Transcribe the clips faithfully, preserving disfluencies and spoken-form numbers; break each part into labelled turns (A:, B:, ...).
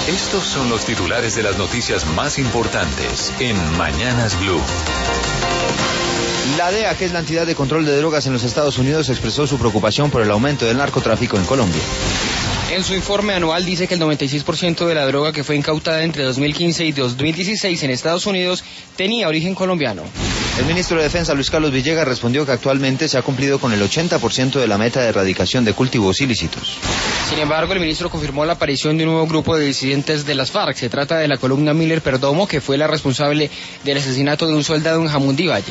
A: Estos son los titulares de las noticias más importantes en Mañanas Blue.
B: La D E A, que es la entidad de control de drogas en los Estados Unidos, expresó su preocupación por el aumento del narcotráfico en Colombia.
C: En su informe anual dice que el noventa y seis por ciento de la droga que fue incautada entre dos mil quince y dos mil dieciséis en Estados Unidos tenía origen colombiano.
B: El ministro de Defensa, Luis Carlos Villegas, respondió que actualmente se ha cumplido con el ochenta por ciento de la meta de erradicación de cultivos ilícitos.
C: Sin embargo, el ministro confirmó la aparición de un nuevo grupo de disidentes de las FARC. Se trata de la columna Miller Perdomo, que fue la responsable del asesinato de un soldado en Jamundí Valle.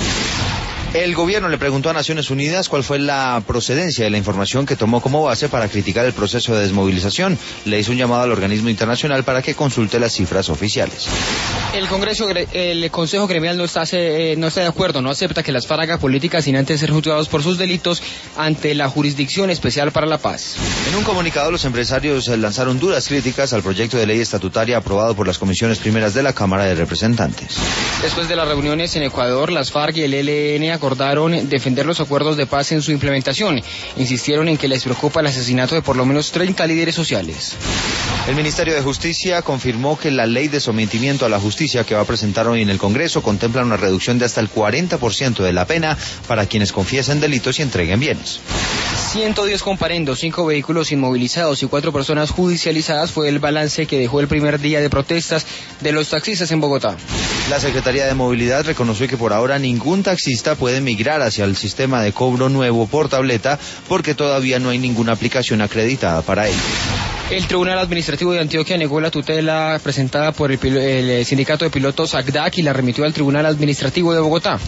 B: El gobierno le preguntó a Naciones Unidas cuál fue la procedencia de la información que tomó como base para criticar el proceso de desmovilización. Le hizo un llamado al organismo internacional para que consulte las cifras oficiales.
C: El Congreso, el Consejo Gremial no está, eh, no está de acuerdo, no acepta que las FARC haga política sin antes ser juzgados por sus delitos ante la Jurisdicción Especial para la Paz.
B: En un comunicado, los empresarios lanzaron duras críticas al proyecto de ley estatutaria aprobado por las comisiones primeras de la Cámara de Representantes.
C: Después de las reuniones en Ecuador, las FARC y el E L N acordaron defender los acuerdos de paz en su implementación. Insistieron en que les preocupa el asesinato de por lo menos treinta líderes sociales.
B: El Ministerio de Justicia confirmó que la ley de sometimiento a la justicia que va a presentar hoy en el Congreso contempla una reducción de hasta el cuarenta por ciento de la pena para quienes confiesen delitos y entreguen bienes.
C: ciento diez comparendos, cinco vehículos inmovilizados y cuatro personas judicializadas fue el balance que dejó el primer día de protestas de los taxistas en Bogotá.
B: La Secretaría de Movilidad reconoció que por ahora ningún taxista puede migrar hacia el sistema de cobro nuevo por tableta porque todavía no hay ninguna aplicación acreditada para ello.
C: El Tribunal Administrativo de Antioquia negó la tutela presentada por el, el sindicato de pilotos A C D A C y la remitió al Tribunal Administrativo de Bogotá.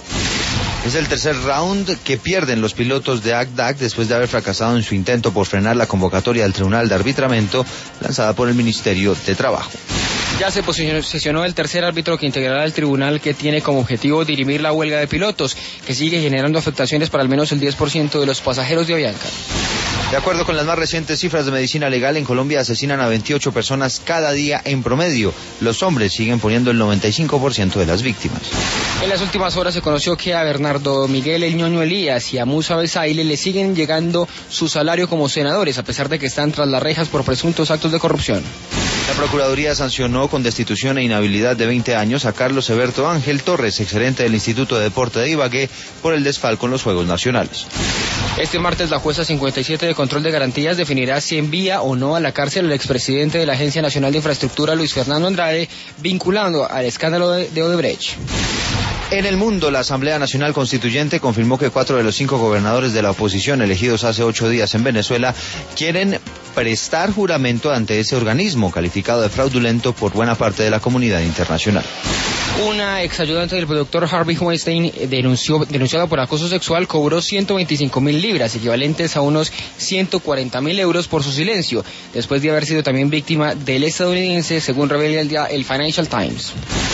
B: Es el tercer round que pierden los pilotos de A C D A C después de haber fracasado en su intento por frenar la convocatoria del Tribunal de Arbitramiento lanzada por el Ministerio de Trabajo.
C: Ya se posicionó el tercer árbitro que integrará el tribunal, que tiene como objetivo dirimir la huelga de pilotos, que sigue generando afectaciones para al menos el diez por ciento de los pasajeros de Avianca.
B: De acuerdo con las más recientes cifras de medicina legal, en Colombia asesinan a veintiocho personas cada día en promedio. Los hombres siguen poniendo el noventa y cinco por ciento de las víctimas.
C: En las últimas horas se conoció que a Bernardo Miguel El Ñoño Elías y a Musa Besaile le siguen llegando su salario como senadores, a pesar de que están tras las rejas por presuntos actos de corrupción.
B: La Procuraduría sancionó con destitución e inhabilidad de veinte años a Carlos Eberto Ángel Torres, exgerente del Instituto de Deporte de Ibagué, por el desfalco en los Juegos Nacionales.
C: Este martes la jueza cincuenta y siete de control de garantías definirá si envía o no a la cárcel al expresidente de la Agencia Nacional de Infraestructura, Luis Fernando Andrade, vinculando al escándalo de Odebrecht.
B: En el mundo, la Asamblea Nacional Constituyente confirmó que cuatro de los cinco gobernadores de la oposición elegidos hace ocho días en Venezuela quieren prestar juramento ante ese organismo, calificado de fraudulento por buena parte de la comunidad internacional.
C: Una exayudante del productor Harvey Weinstein denunció, denunciada por acoso sexual, cobró ciento veinticinco mil libras, equivalentes a unos ciento cuarenta mil euros por su silencio, después de haber sido también víctima del estadounidense, según revela el, el Financial Times.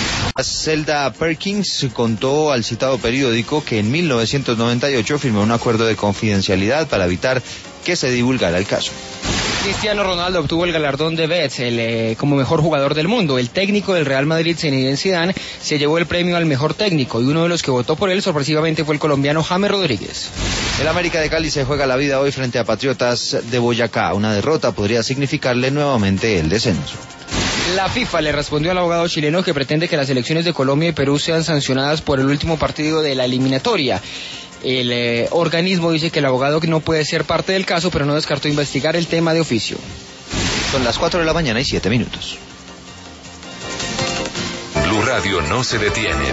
B: Zelda Perkins contó al citado periódico que en mil novecientos noventa y ocho firmó un acuerdo de confidencialidad para evitar que se divulgara el caso.
C: Cristiano Ronaldo obtuvo el galardón de Best el, eh, como mejor jugador del mundo. El técnico del Real Madrid, Zinedine Zidane, se llevó el premio al mejor técnico, y uno de los que votó por él sorpresivamente fue el colombiano James Rodríguez.
B: El América de Cali se juega la vida hoy frente a Patriotas de Boyacá. Una derrota podría significarle nuevamente el descenso.
C: La FIFA le respondió al abogado chileno que pretende que las elecciones de Colombia y Perú sean sancionadas por el último partido de la eliminatoria. El eh, organismo dice que el abogado no puede ser parte del caso, pero no descartó investigar el tema de oficio.
B: Son las cuatro de la mañana y siete minutos.
A: Blue Radio no se detiene.